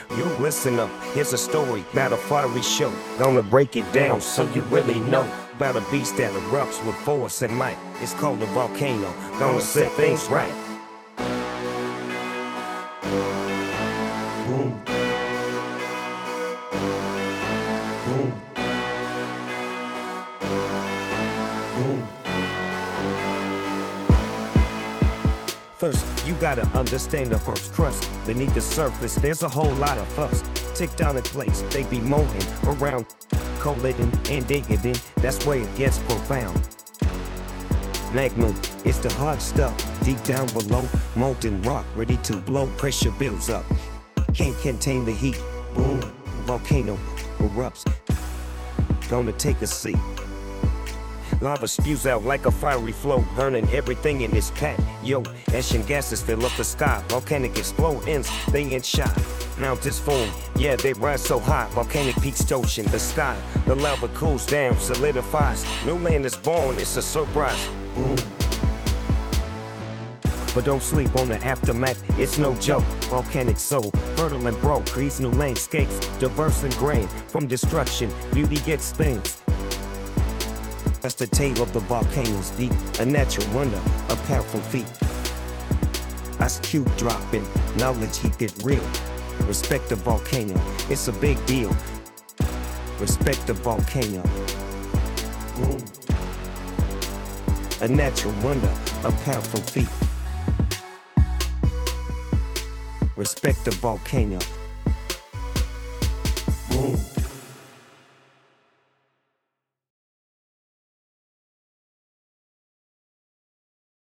You listen up, here's a story about a fiery show. Gonna break it down so you really know about a beast that erupts with force and might. It's called a volcano, gonna set things right. Boom. Boom. Boom. First, you gotta understand the Earth's crust. Beneath the surface, there's a whole lot of fuss. Tick down in place, they be moaning around, collating and digging in. That's where it gets profound. Magma, it's the hard stuff. Deep down below, molten rock ready to blow. Pressure builds up, can't contain the heat. Boom, volcano erupts. Gonna take a seat. Lava spews out like a fiery flow, burning everything in its path. Yo, ash and gases fill up the sky. Volcanic explosions, they in shock. Mountains form, yeah, they rise so high. Volcanic peaks touching the sky. The lava cools down, solidifies. New land is born, it's a surprise. Boom. But don't sleep on the aftermath, it's no joke. Volcanic soul, fertile and broke, creates new landscapes, diverse and grand. From destruction, beauty gets things. That's the tale of the volcanoes deep, a natural wonder, a powerful feat. Ice cube dropping, knowledge keep it real. Respect the volcano, it's a big deal. Respect the volcano. Boom. A natural wonder, a powerful feat. Respect the volcano. Boom.